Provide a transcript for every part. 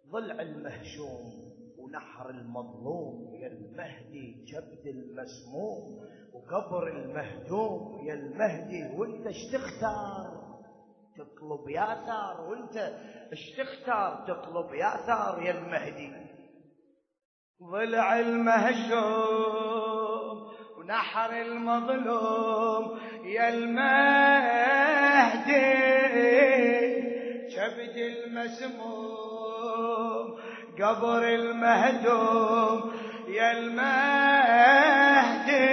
ضلع المهشوم ونحر المظلوم يا المهدي، جبد المسموم وقبر المهدوم يا المهدي. وانت ايش تختار تطلب يا ثار، وانت ايش تختار تطلب يا ثار يا المهدي. ضلع المهشوم ونحر المظلوم يا المهدي، كبد المسموم قبر المهدوم يا المهدي.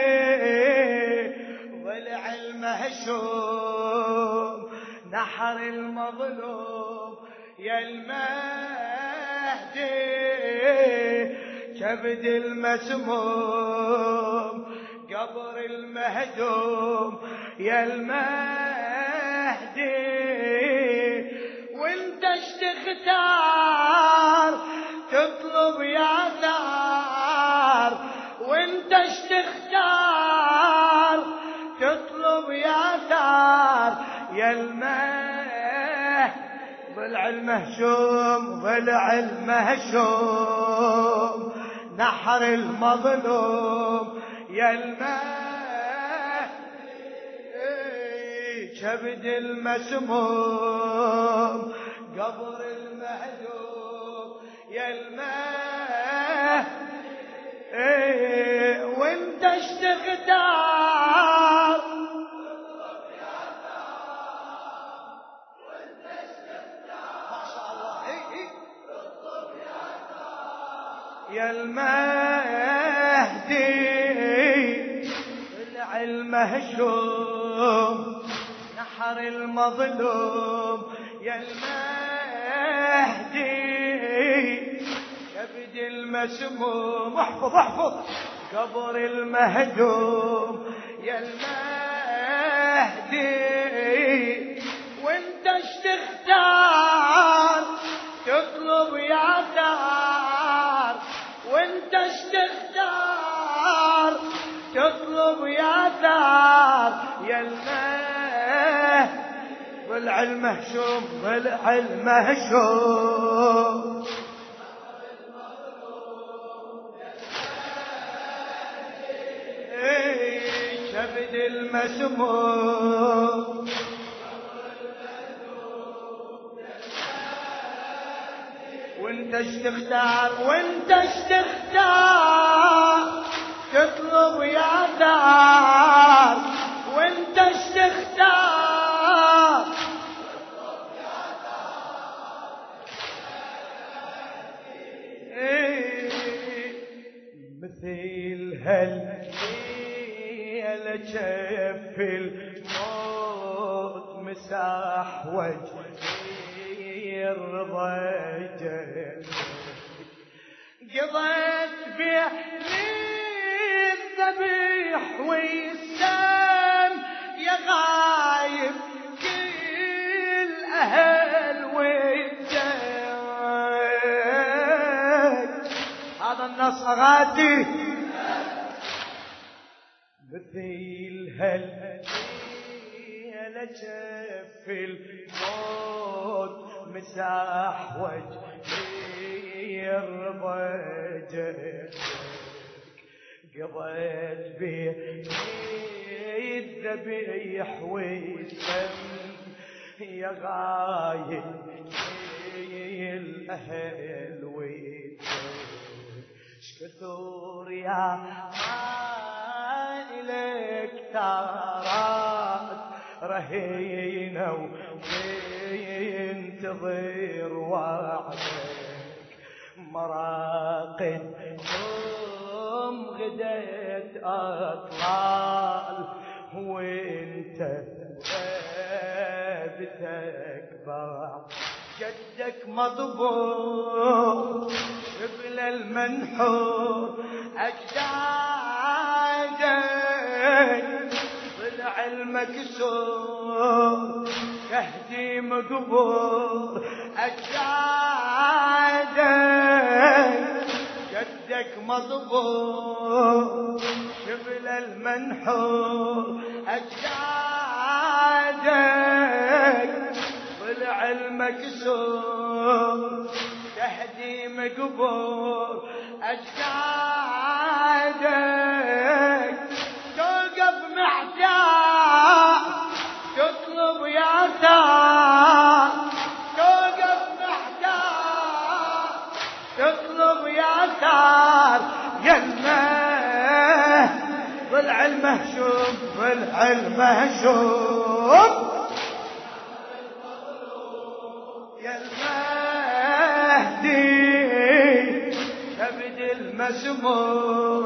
ضلع المهشوم نحر المظلوم يا المهدي، كبد المسموم قبر المهدوم يا المهدي. وانت ايش تختار تطلب يا ثار، وانت ايش تختار تطلب يا ثار يا ضلع المهشوم ضلع المهشوم نحر المظلوم يا المهدي، كبد المسموم قبر المهدوم يا المهدي. وانت ايش تختار يا المهدي. ضلع المهشوم نحر المظلوم يا المهدي، كبد المسموم احفظ احفظ قبر المهدوم يا المهدي. وانت ايش تختار تطلب يا ثار، وانت ايش تختار تطلب يا ثار يا ضلع المهشوم ضلع المهشوم كبد المسموم وانت ايش تختار وانت ايش تختار تطلب يا ثار، وانت ايش تختار تطلب يا ثار. مثل لجف الموت مساح وجهي الرضا قضيت به للذبيح والسام يا غايب كل أهل والدم. هذا النص أغادي مثل لجف الموت مساح وجهي الرضا قضيت به الذبيح والدم يا غايب الأهل والدم. شكثور يا لك تارات رهينة وينتظر وعدك مراقد غدت أطلال وانت غابتك بعد جدك مضبوط قبل المنحور أجدادك ضلع المكسور تهدي مقبور أجدادك جدك مضبوط قبل المنحور أجدادك ضلع المكسور مهدي مقبور أجدادك توقف محتار تطلب يا ثار توقف محتار تطلب يا ثار يمه ضلع المهشوم ضلع المهشوم يا المهدي شبد المسموم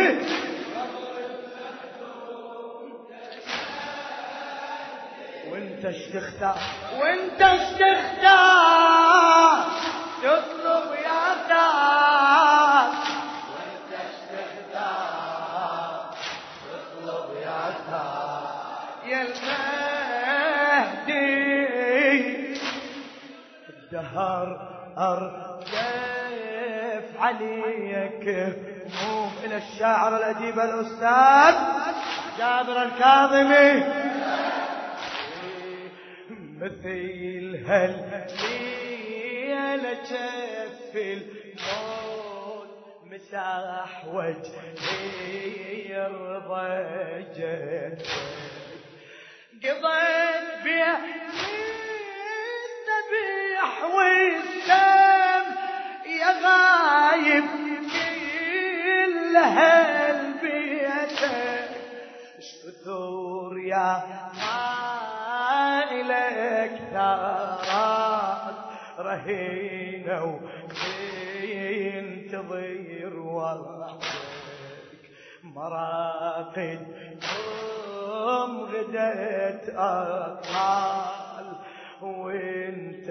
وانت اش تختار وانت اش تختار تطلب يا ثار وانت اش تختار تطلب يا ثار يا المهدي الدهر أرجف عليك مو إلى الشاعر الأديب الأستاذ جابر الكاظمي مثل هالليلة جف الموت مساح وجهي يرضى جدك قضيت بيه الذبيح والسم يا غايب كل هالبيتك اشتثور يا إليك ثارات رهينة وينتظر وحدك مراقد غدت أطلال وانت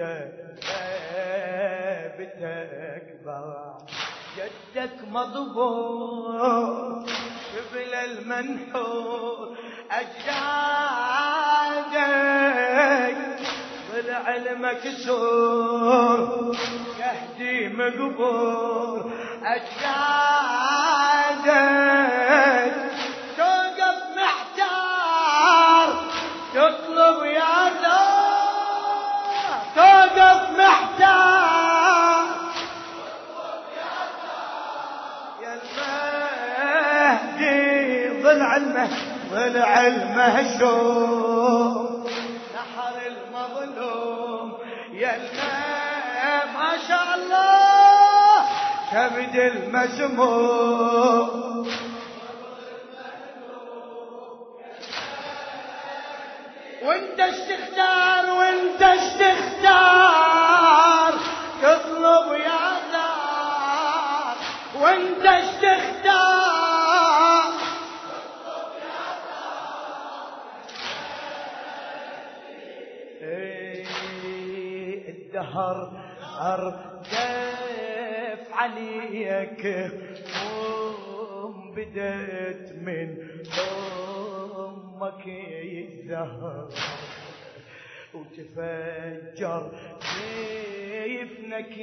ثابتك بعد جدك مضبوط قبل المنحور أجدادك ضلع المكسور يهدي مقبور أجدادك توقف محتار تطلب يا ثار توقف محتار يا المهدي ضلع المهشوم نحر المظلوم يا المهدي ما شاء الله كبد المسموم وانت اش تختار وانت اش تختار تطلب يا ثار وانت اش تختار تطلب يا ثار الدهر أردف عليك بدت من أمك الزهر وتفجر كيفنك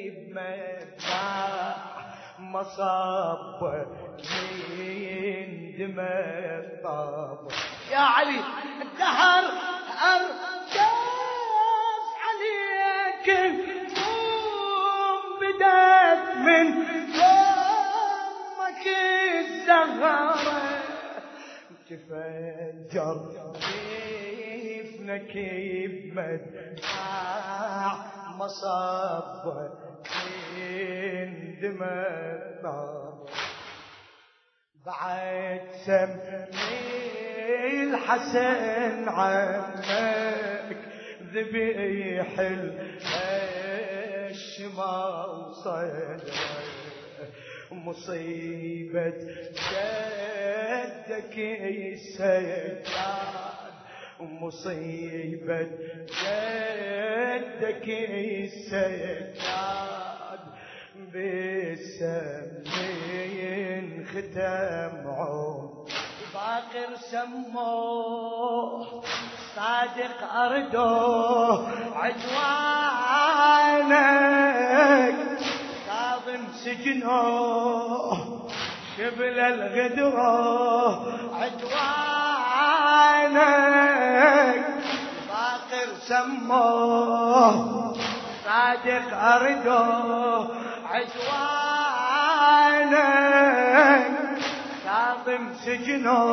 بمدفع مصاب من دماء الطاب يا علي الدهر أرجف عليك بدت من أمك الزهر تفجر كيفنك بمدفع مصاب من دماء بعد سمي الحسن عمك ذبيح الشمال صدرك مصيبة جدك السجاد مصيبة جدك السجاد بالسمين ختم عود باقر سموه صادق أردوه عدوانك كاظم سجنوه شبل الغدره عدوانك باقر سموه صادق أرجو عدوانك كاظم سجنه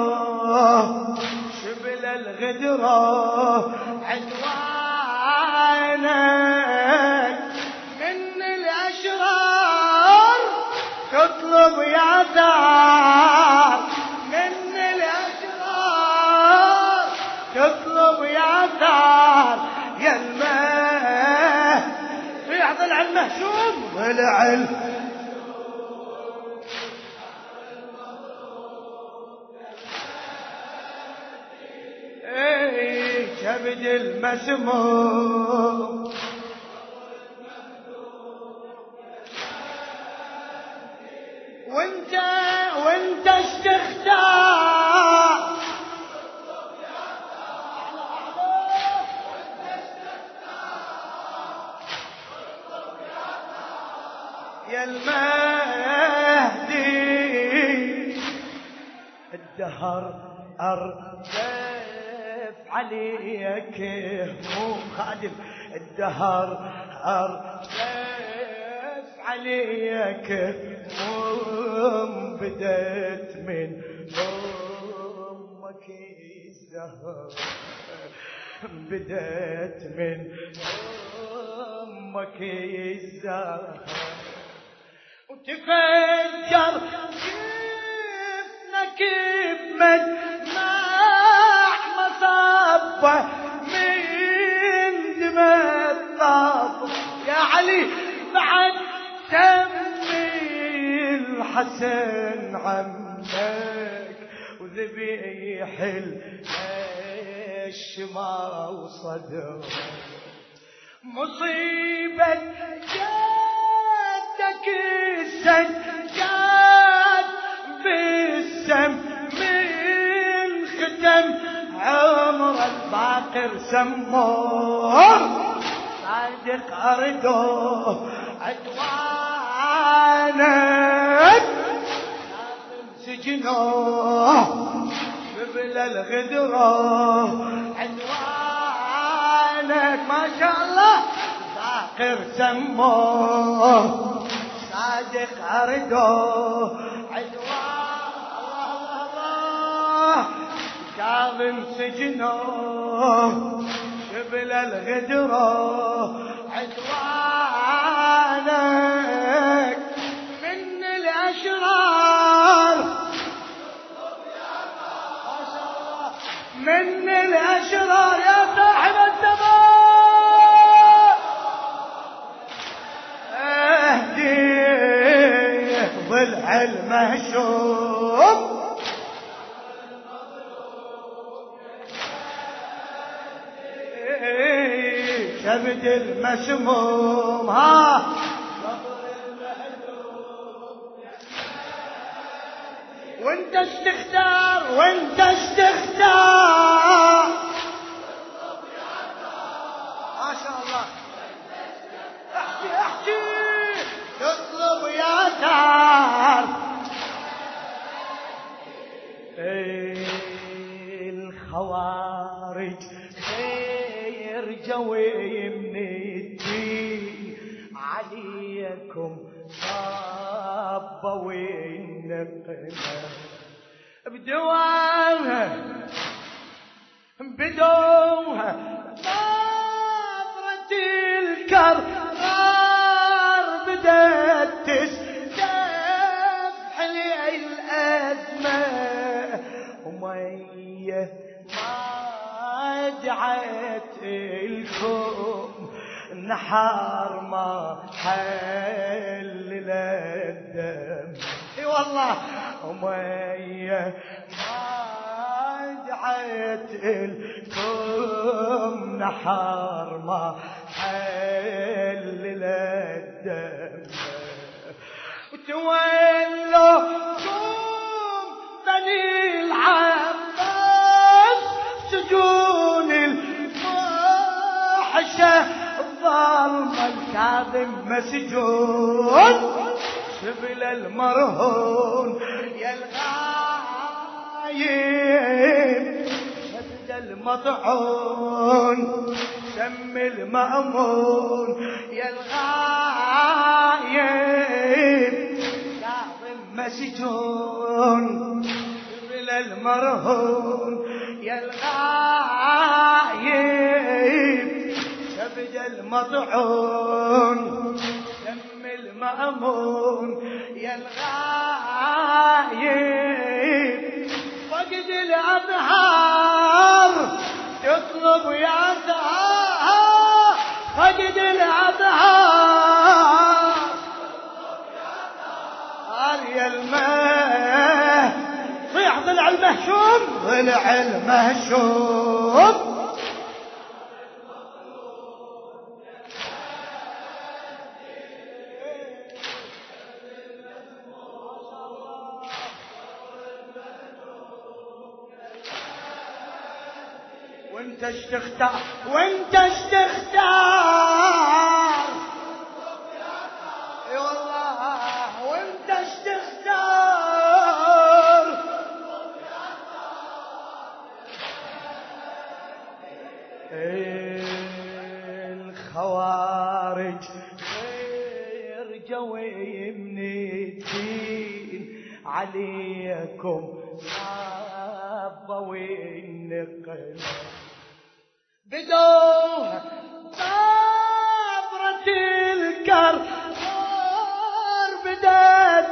شبل الغدره عدوانك من الأشرار تطلب يا ثار من الأشرار تطلب يا ثار يا الماء ضلع المهشوم ضلع كبد المسموم وانت استختار يا المهدي الدهر أرجف عليك هموم خادم الدهر أرجف عليك هموم بدت من أمك الزهر بدت من أمك الزهر وتفجر جفنك بمدمع مصبة من دماء الطب يا علي بعد سمي الحسن عمك وذبيح الشما وصدر مصيبة جدك السجاد بالسم من ختم عمر الباقر سموه صادق أرجو عدوانك سجنه ببل الغدره عدوانك ما شاء الله باقر سموه صادق أرجو عدوان الله كاظم سجنه شبل الغدره عدوانك من الأشرار ما شاء الله من الأشرار يا صاحب الزمان اهدي ضلع المهشوم كبد المسموم ها وانت استختار ما شاء الله احكي تطلب يا دار الخوارج جوي من الدين عليكم صابوا النقمة بدوها نظرة الكرار بدت تستفح لي الأزمة ومية ما دعت الكم نحار ما حلل الدم اي والله ومية ما دعت الكم نحار ما حلل الدم وتولوا بني العباس سجون الفاحشة الظالم الكاظم مسجون شبل المرهون يا الغايب شد المطعون سم المأمون يا الغايب كاظم مسجون قبل المرهون يا الغايب شبد المطعون سم المأمون يا الغايب فقد الأظهار تطلب يا زهار فقد الأظهار يا الماء صيح ضلع المهشوم ضلع المهشوم وانت ايش تختار وانت ايش تختار اي والله وانت ايش تختار الخوارج غير جوي من الدين عليكم صابوا النقل بدوها صبرة الكرار بدأت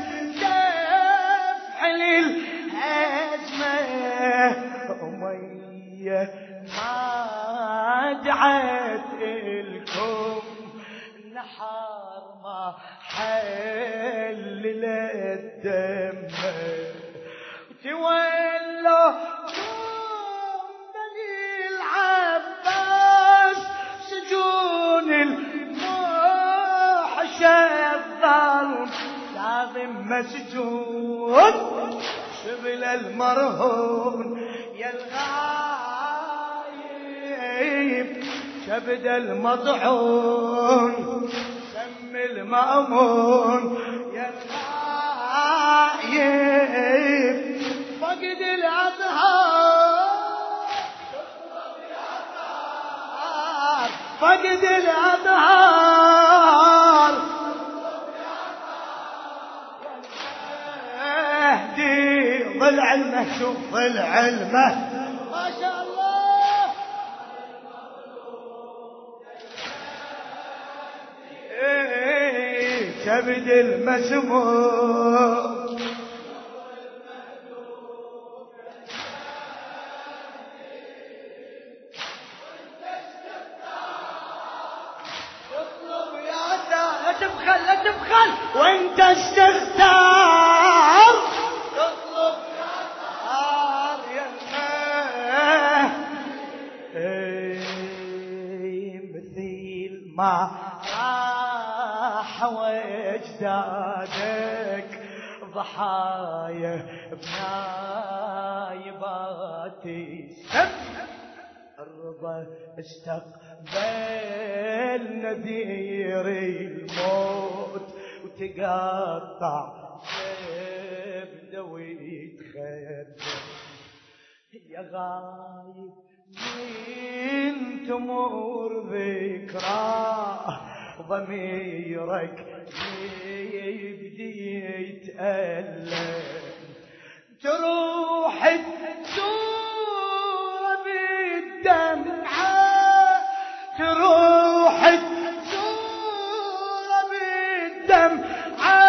تفحل الهزمة أمية ما دعت الكم نحار ما حلل الدم تولوا كاظم مسجون شبل المرهون يا الغايب شبد المطعون سم المأمون يا الغايب فقد الأظهار فقد الأظهار ضلع المهشوم ضلع المهشوم ما شاء الله كبد المسموم اطلب يا لا تبخل لا تبخل وانت استختار اطلب يا مثيل ما راح وجدادك ضحايا بنايباتي الرضا استقبل نذير الموت وتقطع زبده ويتخدم يا غايب من تمر ذكراه ضميرك يبدي يتألم تروح تزور بالدمعة تروح تزور بالدمعة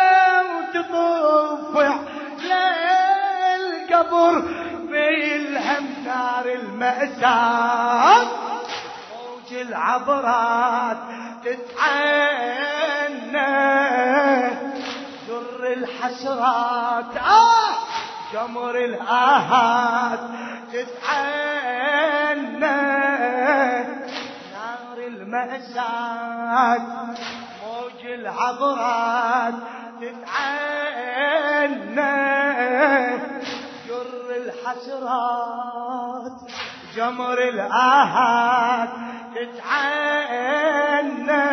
وتطفع للقبر بالهم نار المأساة موج العبرات تتعنى جر الحسرات جمر الآهات تتعنى نار المأساة موج العبرات تتعنى جر الحسرات جمر الآهات تتعنى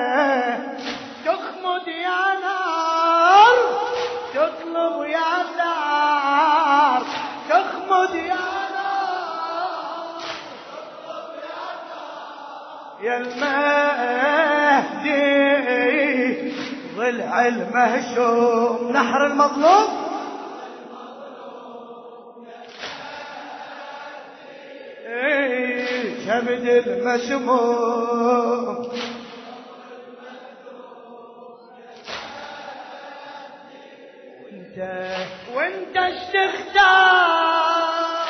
تخمد يا نار تطلب يا نار تخمد يا نار يا المهدي ضلع المهشوم نحر المظلوم كبد المسموم وانت استختار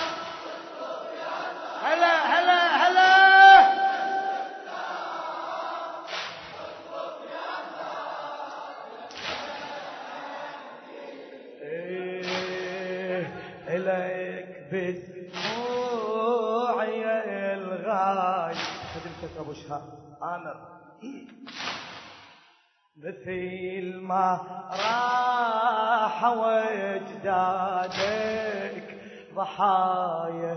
هلا هلا هلا إليك بدموعي الغاي خدمتك أبو شهاب آمر مثل ما راح وجدادك ضحايا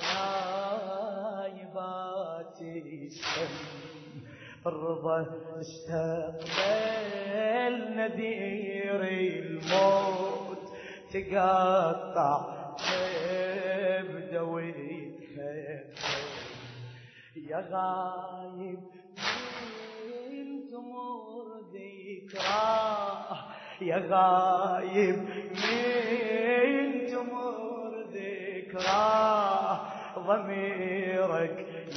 نايبات السم الرضا استقبل نذير الموت تقطع كبده ويتخفف يا غايب من تمر ذكراه يا غايب من تمر ذكراه ضميرك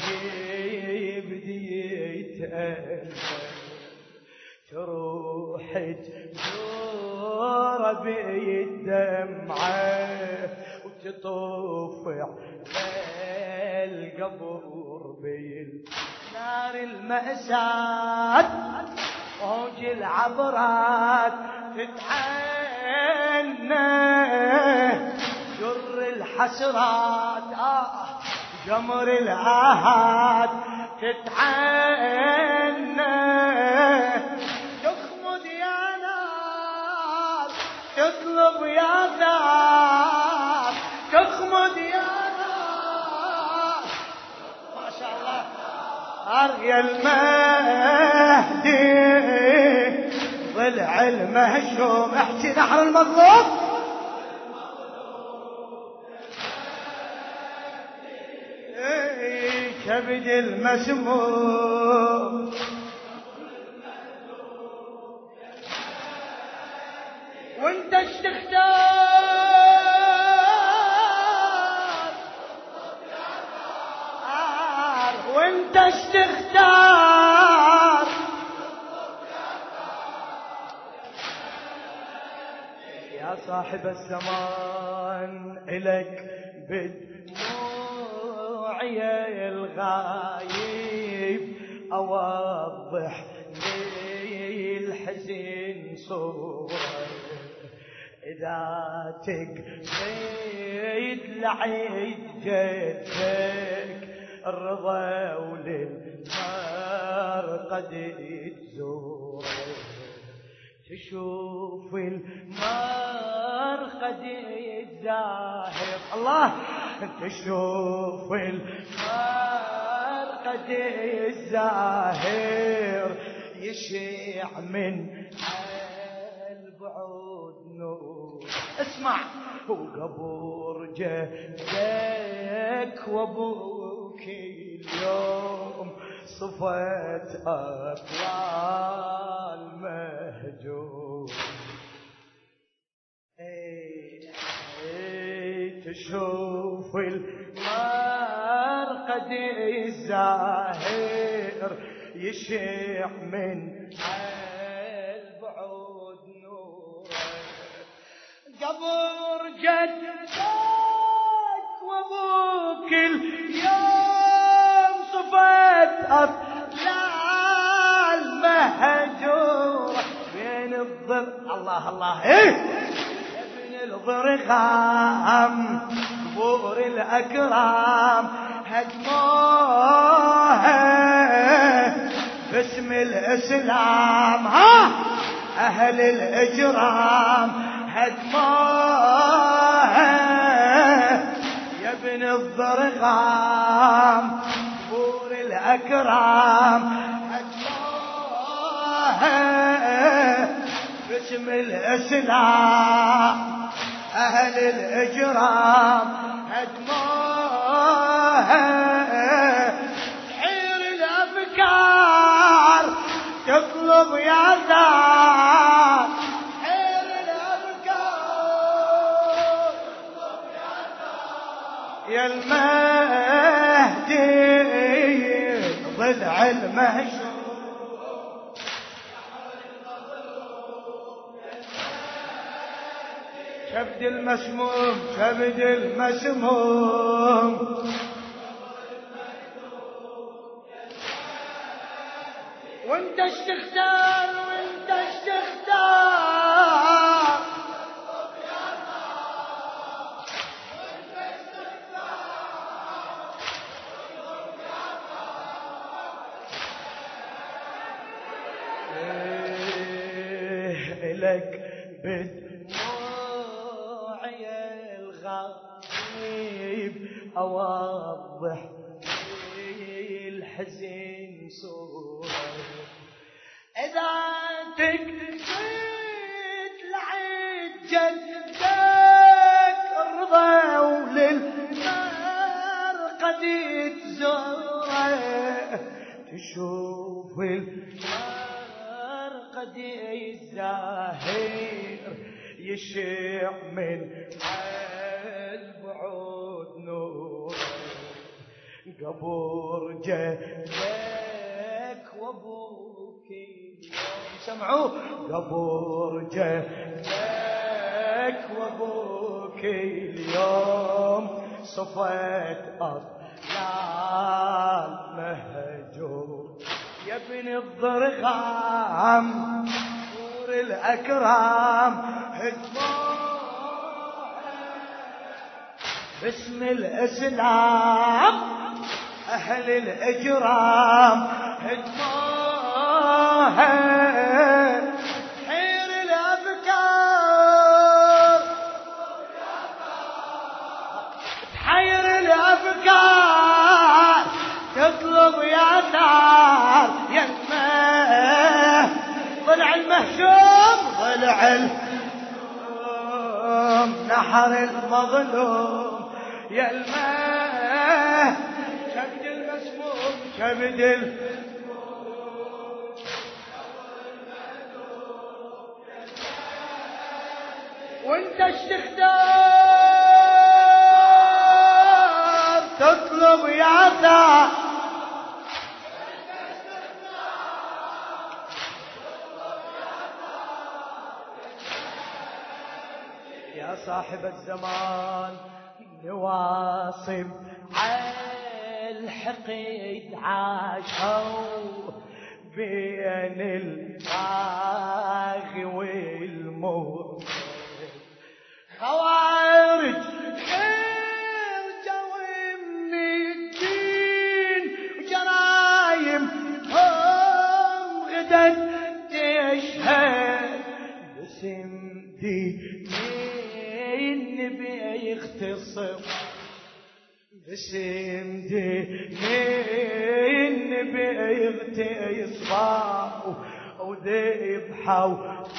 يبدي يتألف تروح تجور بالدمعة وتطفع القبر بالنار المأساة موج العبرات تتحنى جر الحسرات جمر الآهات تتحنى تخمد يا نار تطلب يا نار تخمد يا نار ما شاء الله يا المهدي ضلع المهشوم احكي نحر المظلوم كبد المسموم وانت تختار وانت تختار يا صاحب الزمان إلك بدموعي الغايب أوضح لي الحزن صورة إذا تقصيد لعيد جدك الرضا وللنار قد تزور تشوف المار قد يتزاهر الله تشوف المار قد يتزاهر يشيع من البعود نور اسمع وقبور جدك وابوك اليوم صفت أطلال مهجور تشوف المار قد الزاهر يشيع من البعود نور قبر جدك وابوك اليوم صفت أطلال مهجور بين الضر الله الله بين الضرغام قبور الأكرام هدموها باسم الإسلام أهل الإجرام هدموها يا ابن الضرغام قبور الأكرام هدموها باسم الإسلام أهل الإجرام هدموها تحير الأفكار يا ذات حير الأفكار يا المهدي ضلع المهجور كبد المسموم كبد المسموم وانت ايش تختار وانت ايش تختار لك بدموعي الغريب اوضح الحزن صورة إذا تكفيت لعيد جدك رضا وللنار قد تزوره تشوف النار قد الزاهر يشع من البعود نور قبور جدك وابوك اليوم سمعوه قبور جدك وابوك اليوم صفت أطلال مهجور يا ابن الضرغام نور الأكرام باسم الإسلام أهل الإجرام هدموها حير الأفكار تحير الأفكار تطلب يا نار يمه ضلع المهجوم ضلع نحر المظلوم يا الماء كبد المسموم كبد وانت ايش تختار تطلب يا ذا يا صاحب الزمان نواصب عالحقيد عاشوا بين الباغي والموت خوارج خرجوا من الدين وجرايم هم غدت تشهد باسم دين بيختصم باسم دين بيغتصبوا وذبحوا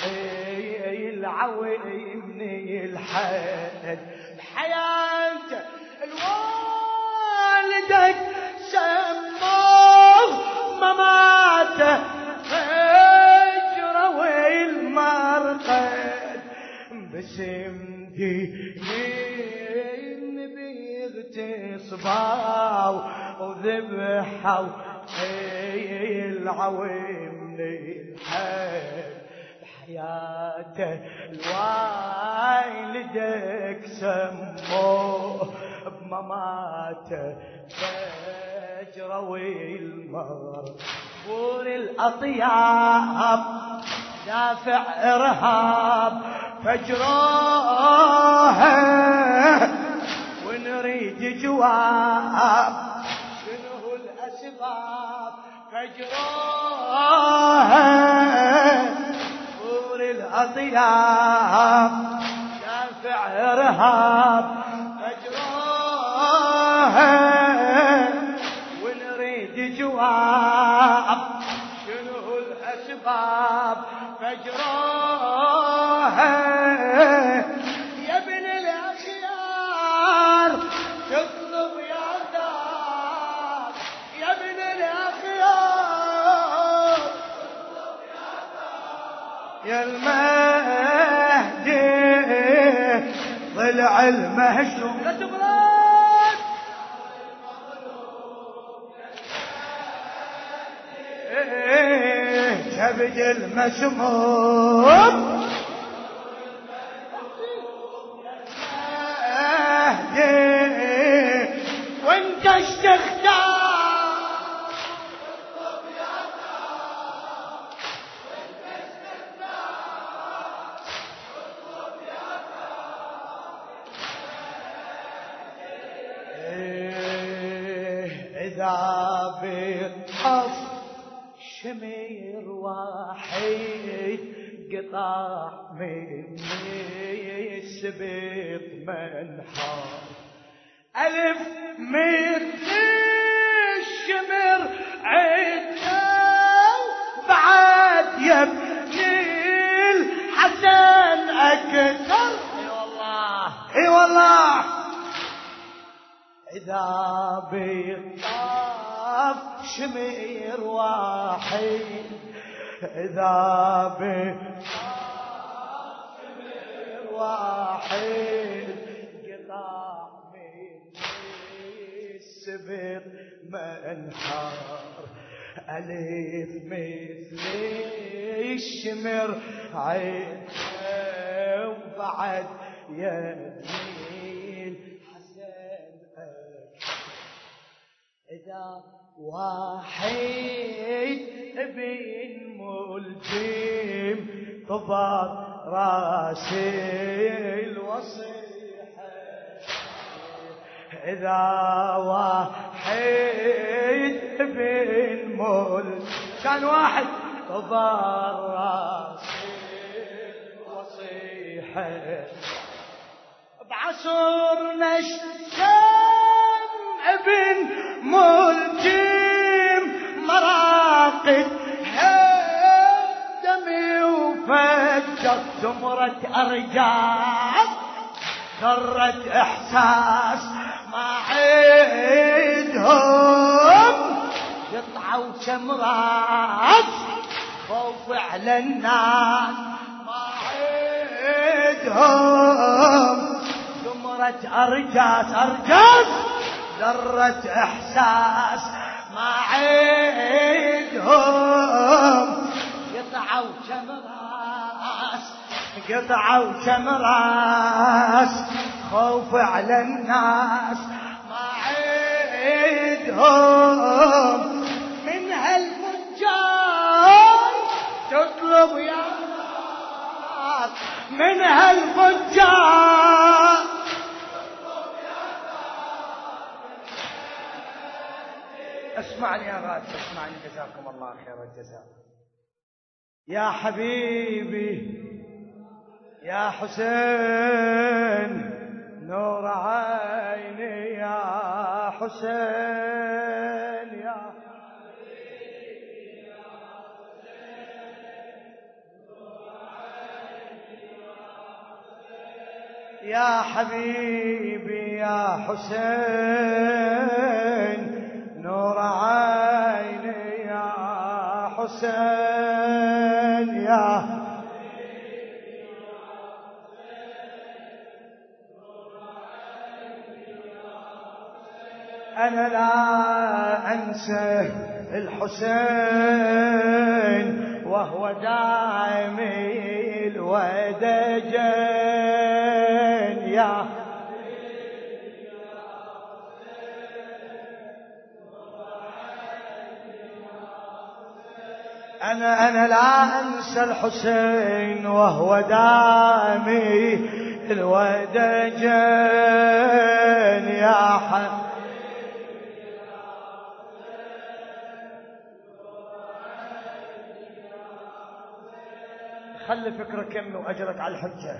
العويم من الحد بحياته الوالدك سموه مماته فجره والمرقد باسم دين بيغتصبوا وذبحوا العويم من الحد حياته الوالدك سموه بمماته فجره والمغفور الأطياب دافع إرهاب فجروها ونريد جواب شنو الأسباب فجروها نور الأطياب دافع إرهاب فجروها ونريد جواب شنو الأسباب فجروها يا ابن الأخيار تطلب يا دار يا ابن الأخيار يا المهدي ضلع المهشوم لا تبرد كبد المسموم وانت اشتختار إذا بيطف شمير واحد قطع مني السبيط منحار ألف مثل الشمر عدنا بعد يبني الحسن أكثر اي والله اي والله إذا بيطاف شمير واحد إذا بيطاف شمير واحد قطع مني السبط منحار ألف مثل الشمر عين وبعد يميل إذا واحد ابن ملجم طبع راسي الوصيحة إذا واحد ابن ملجم كان واحد طبع راسي الوصيحة بعصرنا ابن ملجم مراقد دمي وفجر زمرة أرجاء ذرة إحساس ما عيدهم يطلعوا شمرات خوف على الناس ما عيدهم زمرة أرجاس ذرة إحساس ما عيدهم قطعوا شمراس خوف على الناس ما عيدهم من هالفجار تطلب يا ناس من هالفجار اسمعني يا غاد اسمعني جزاكم الله خير الجزاء يا حبيبي يا حسين نور عيني يا حسين يا حبيبي يا حسين نور عيني يا حبيبي يا حسين نور عيني يا حسين يا أنا لا أنسى الحسين وهو دائمي الودجين يا أنا لا أنسى الحسين وهو دائمي الودجين يا حبيبي خلي فكرك يمي وأجرك على الحجة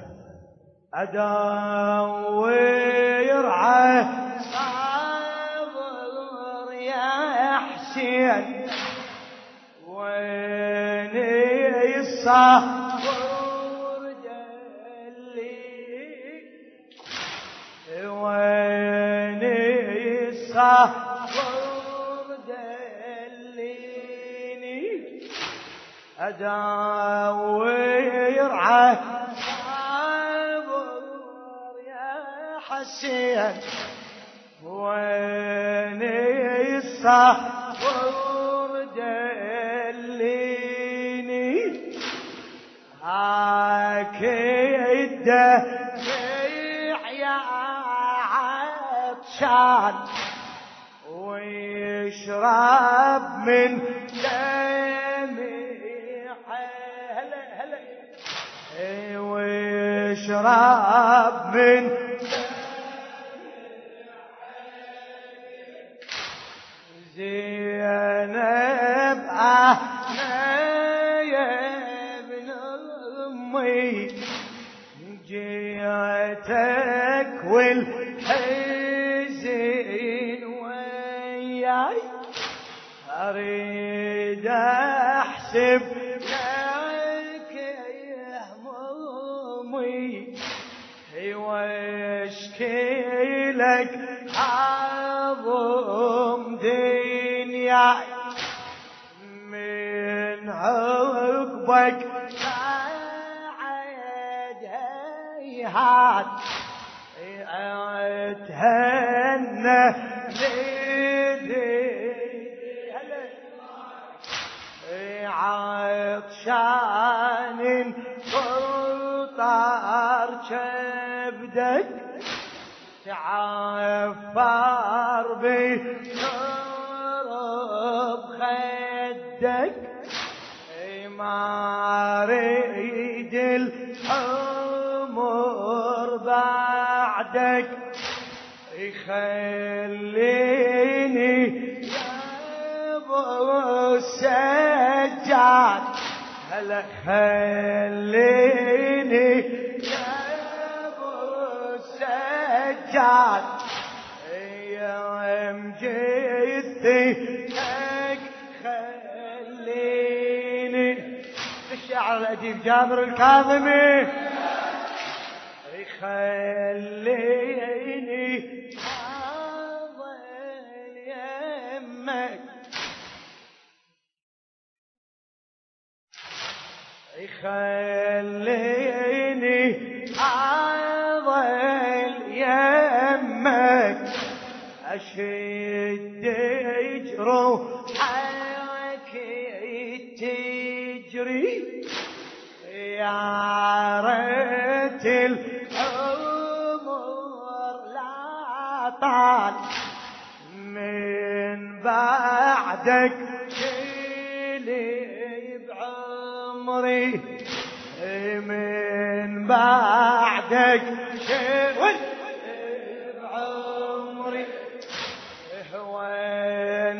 أداوي يرعى صابر يا حسين ويني الصابر دلي ويني الصابر دليني أداوي صبر يا حسين وين الصبر دليني هاكيد يا عطشان ويشرب من دمي هلا ويشرب من زينب أنا يا ابن أمي جيتك والحزن وياي أريد أحسب لك يا همومي واشكي لك عظم دنياي من عقبك بعد هيهات اتهنى عطشان فطار كبدك تعفر بشرب خدك ما ريد العمر بعدك يخليني يا ابو السجاد هلا خليني يا ابو السجاد يا مجيتك خليني الشاعر الأديب جابر الكاظمي خليني أظل يمك خليني أظل يمك أشد جروحك تجري يا ريت العمر لا طال من بعدك شيلي بعمري من بعدك شيلي بعمري وين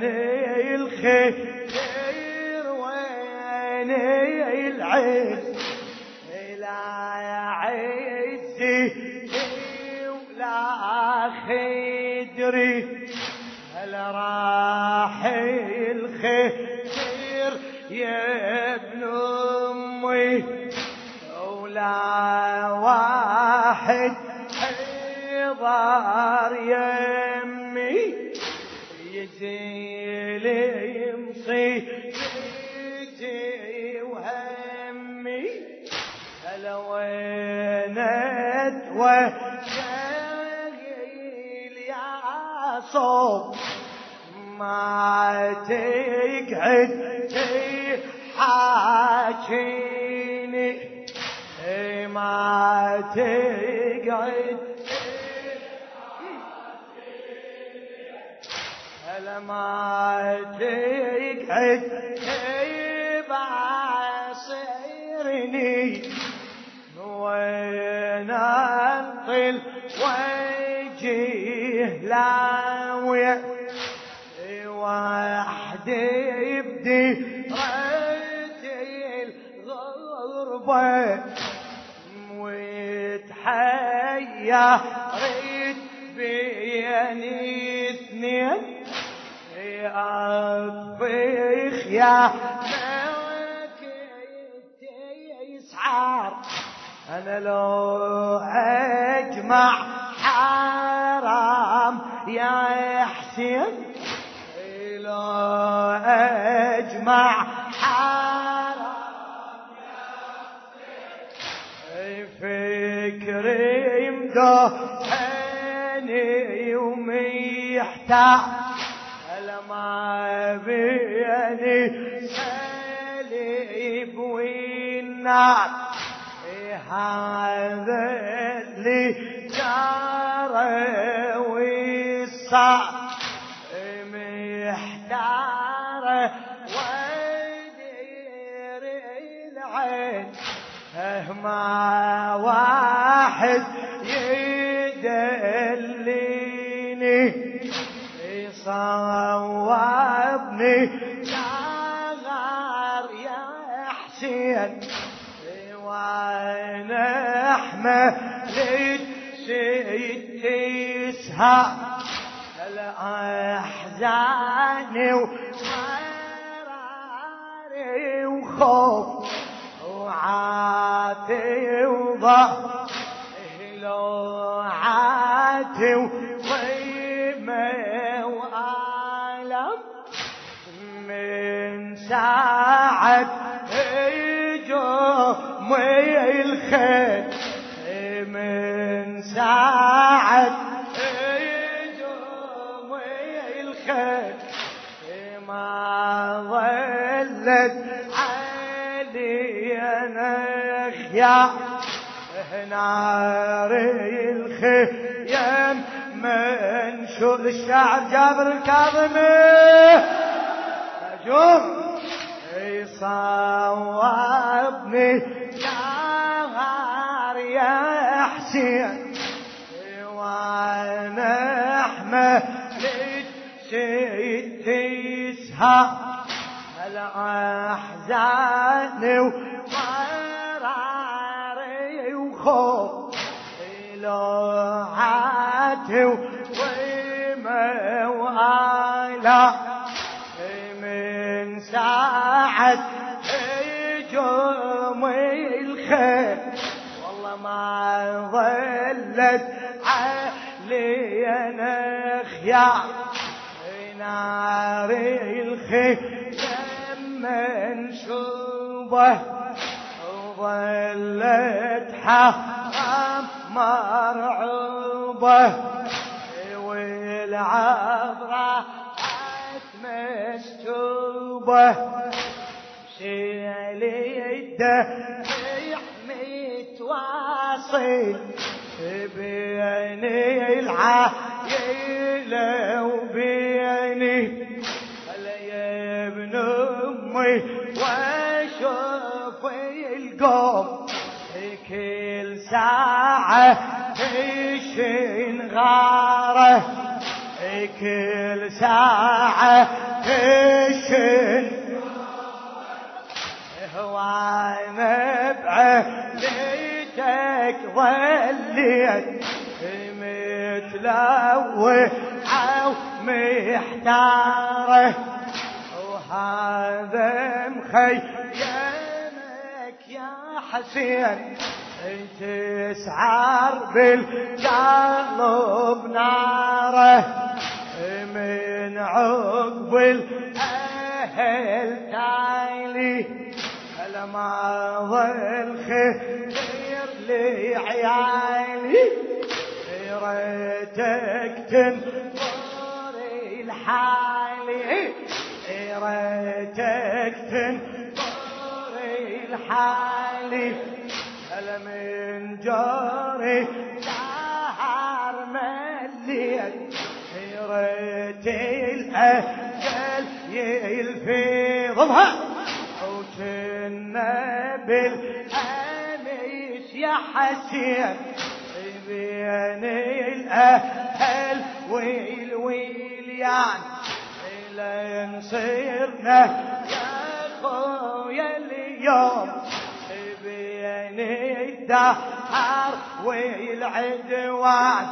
الخير وين العز لا عزي ولا خدري هل راح الخير يا ابن امي ولا واحد حضار يمي يزيل مصيبتي وهمي هلا وينت وشايل يا صوب ما تقعد تحاكيني ما تقعد هلا ما تقعد بعصيرني وين انطل وجيه لاوية وحدي بدي رجل الغربة وتحيا ريت بيني اثنين أطبخ يا موت يسعر أنا لو أجمع حرام يا حسين لو أجمع حرام يا حسين فكري مدوحني وميحتاج لما بيني سليب والنار هذا اللي جاره والصار محتاره ودير العين ما واحد يدليني يصوبني يا غار يا حسين وانا احملت ستسها الاحزان ومراري وخوف وعاتي وضع لو عاتي وضيمة وآلم من ساعة هجومي الخيل من ساعة هجومي الخيل ما ظلت يا ناري الخيام منشور الشاعر جابر الكاظمي نجوم يصوبني يا غار يا حسين وانا احملت ستسها الاحزان ومراري وخوف لوعاتي وضيمة وآلا من ساعة هجومي الخيل والله ما ظلت علي نخيا ناري الخيام منشوبة وظلت حرام مرعوبة والعذراء مسجوبة شيلي الدمع متواصل بيني العائلة وبيني هلا يا ابن امي واشوف القوم كل ساعة تشين غاره كل ساعة تشين وانا بعليتك ظليت متلوعة ومحتارة وهذا مخيمك يا حسين تسعر بالقلب ناره من عقب الأهل تالي لما ظل خير لعيالي ريتك تنظر الحالي ريتك تنظر الحالي هلا من جاري سهر مليت ريت الأجل يلفظها وكنا بالأمس يا حسين بين الأهل والويليان لين صرنا يا خويا اليوم بين الدهر والعدوان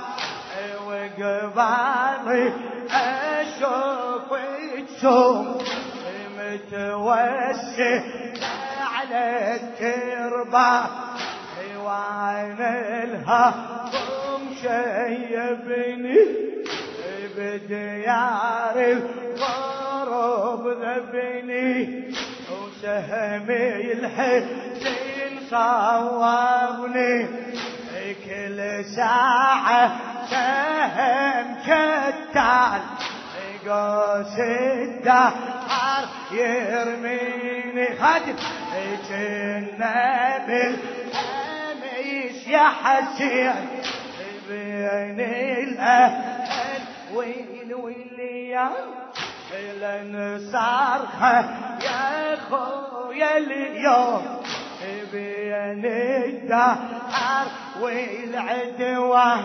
وقبالي أشوف تشوم متوسع على التربة وانا الهضم شيبني بديار الضرب ذبني وسهمي الحزين صوبني كل ساعة سهم كتال قوس الدهر يرميني خادم كنا بالأميس يا حسين بين الأهل والوليان لن صرخة يا خويا اليوم بين الدهر والعدوان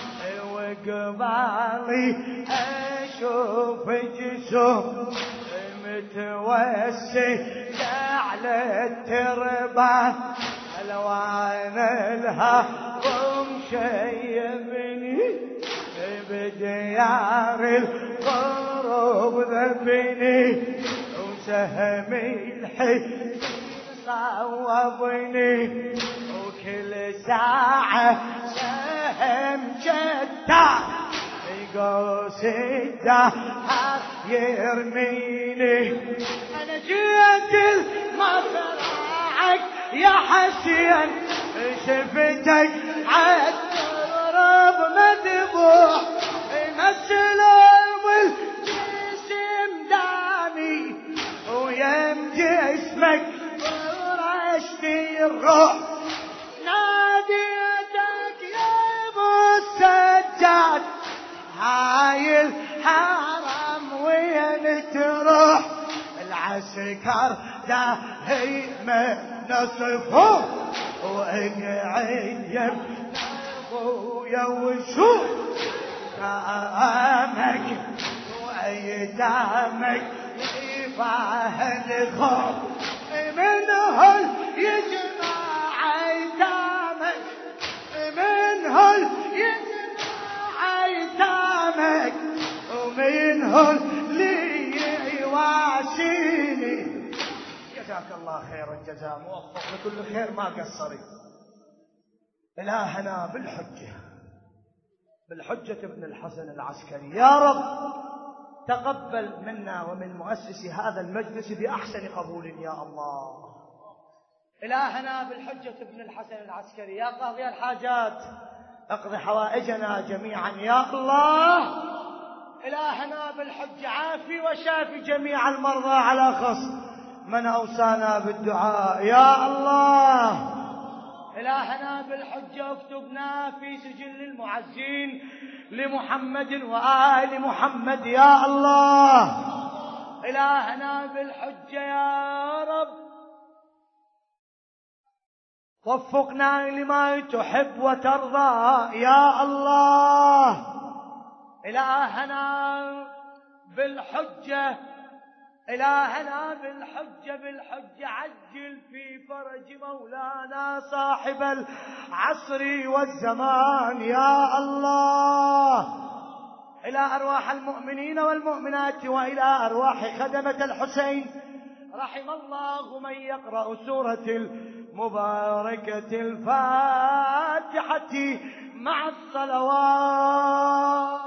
وقبالي أشوف جسوم متوسي على التربة ألوان الهضم شيبني بديار الغروب ذبني وسهمي الحي صوبني وكل ساعة سهم جدار قوس الدهر يرميني أنا جيت المصرعك يا حسين شفتك عالتراب مذبوح مسلوب الجسم دامي ويم جسمك فرشتي الروح ناديتك يا ابو السجاد هاي الحرم وين تروح العسكر دايما نصفه وقعد ابويا وشوف كامك وايتامك يفاه الخوف منه يجمع ايتامك منه يجمع ايتامك ومنه اللي يواسيني. جزاك الله خير الجزاء موفق لكل خير ما قصرت. إلهنا بالحجة ابن الحسن العسكري يا رب تقبل منا ومن مؤسس هذا المجلس بأحسن قبول يا الله. إلهنا بالحجة ابن الحسن العسكري يا قاضي الحاجات اقضي حوائجنا جميعا يا الله. إلهنا بالحج عافي وشافي جميع المرضى على خص من أوصانا بالدعاء يا الله. إلهنا بالحجة اكتبنا في سجل المعزين لمحمد وآل محمد يا الله. إلهنا بالحجة يا رب وفقنا لما تحب وترضى يا الله. إلهنا بالحجة بالحجة عجل في فرج مولانا صاحب العصر والزمان يا الله. إلى أرواح المؤمنين والمؤمنات وإلى أرواح خدمة الحسين رحم الله من يقرأ سورة المباركة الفاتحة مع الصلوات.